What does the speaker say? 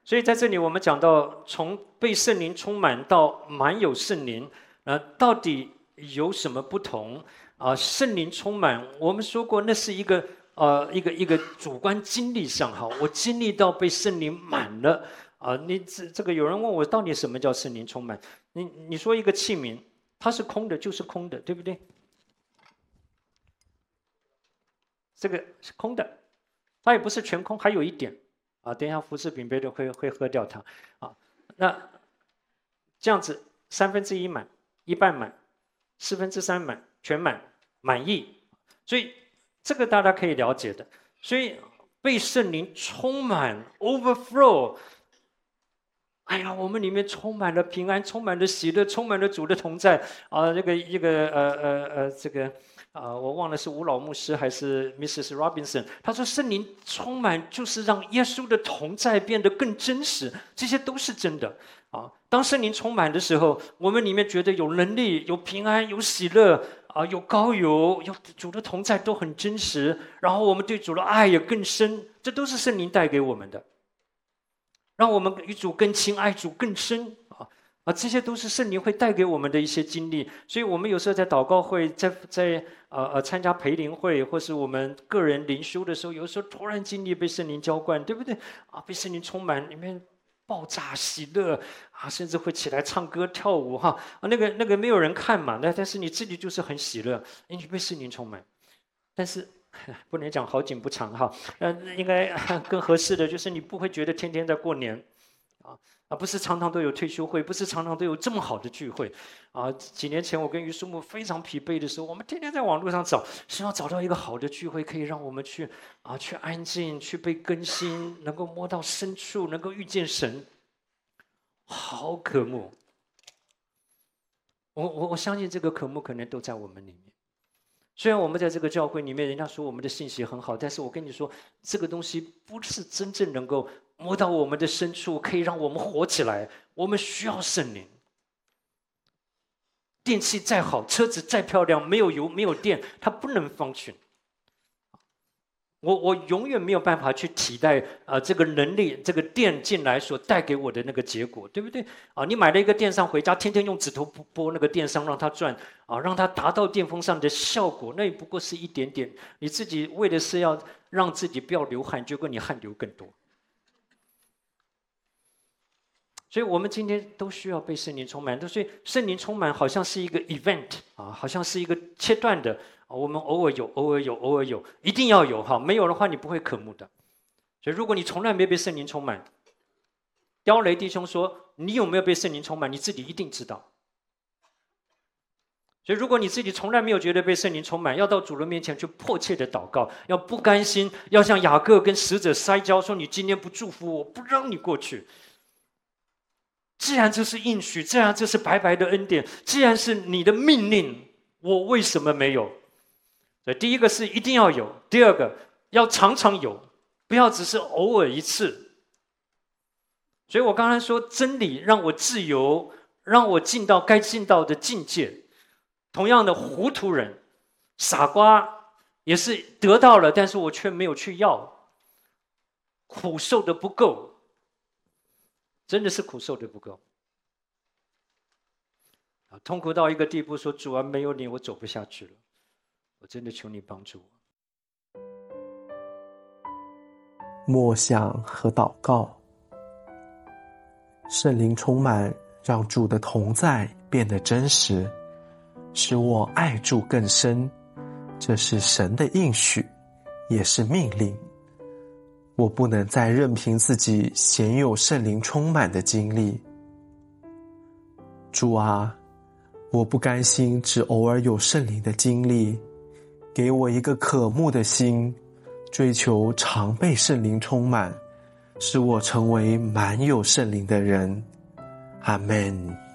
所以在这里我们讲到，从被圣灵充满到满有圣灵，到底有什么不同啊？圣灵充满，我们说过，那是一个主观经历上哈，我经历到被圣灵满了啊。你这个有人问我，到底什么叫圣灵充满？你说一个器皿，它是空的，就是空的，对不对？这个是空的，它也不是全空，还有一点啊。等一下服侍饼杯的会喝掉它啊。那这样子1/3满，一半满，3/4满，全满，满意。所以这个大家可以了解的。所以被圣灵充满 ，overflow。哎呀，我们里面充满了平安，充满了喜乐，充满了主的同在啊！我忘了是吴老牧师还是 Mrs. Robinson， 他说圣灵充满就是让耶稣的同在变得更真实，这些都是真的啊。当圣灵充满的时候，我们里面觉得有能力、有平安、有喜乐啊，有高油、有主的同在都很真实，然后我们对主的爱也更深，这都是圣灵带给我们的。让我们与主更亲，爱主更深啊！这些都是圣灵会带给我们的一些经历。所以我们有时候在祷告会，在参加培灵会，或是我们个人灵修的时候，有时候突然经历被圣灵浇灌，对不对啊？被圣灵充满，里面爆炸喜乐啊，甚至会起来唱歌跳舞哈啊！那个没有人看嘛，但是你自己就是很喜乐，因为被圣灵充满。但是不能讲好景不长哈，应该更合适的就是你不会觉得天天在过年，不是常常都有退休会，不是常常都有这么好的聚会，几年前我跟于树木非常疲惫的时候，我们天天在网络上找，希望找到一个好的聚会，可以让我们去安静，去被更新，能够摸到深处，能够遇见神，好渴慕。我相信这个渴慕可能都在我们里面。虽然我们在这个教会里面，人家说我们的信息很好，但是我跟你说，这个东西不是真正能够摸到我们的深处，可以让我们活起来。我们需要圣灵。电器再好，车子再漂亮，没有油没有电，它不能function。我永远没有办法去替代这个能力，这个电进来所带给我的那个结果，对不对啊？你买了一个电商回家，天天用指头拨那个电商让它转让它达到电风扇的效果，那也不过是一点点。你自己为的是要让自己不要流汗，结果你汗流更多。所以我们今天都需要被圣灵充满，所以圣灵充满好像是一个 event 好像是一个切断的。我们偶尔有，偶尔有，偶尔有，一定要有哈！没有的话，你不会渴慕的。所以，如果你从来没被圣灵充满，刁雷弟兄说，你有没有被圣灵充满，你自己一定知道。所以，如果你自己从来没有觉得被圣灵充满，要到主人面前去迫切的祷告，要不甘心，要像雅各跟使者摔跤，说你今天不祝福我，不让你过去。既然这是应许，既然这是白白的恩典，既然是你的命令，我为什么没有？所以第一个是一定要有，第二个要常常有，不要只是偶尔一次。所以我刚才说，真理让我自由，让我进到该进到的境界。同样的，糊涂人、傻瓜也是得到了，但是我却没有去要，苦受的不够，真的是苦受的不够。痛苦到一个地步，说主啊，没有你，我走不下去了。我真的求你帮助我。 默想和祷告，圣灵充满，让主的同在变得真实，使我爱主更深。这是神的应许，也是命令。我不能再任凭自己鲜有圣灵充满的经历。主啊，我不甘心只偶尔有圣灵的经历，给我一个渴慕的心，追求常被圣灵充满，使我成为满有圣灵的人。阿们。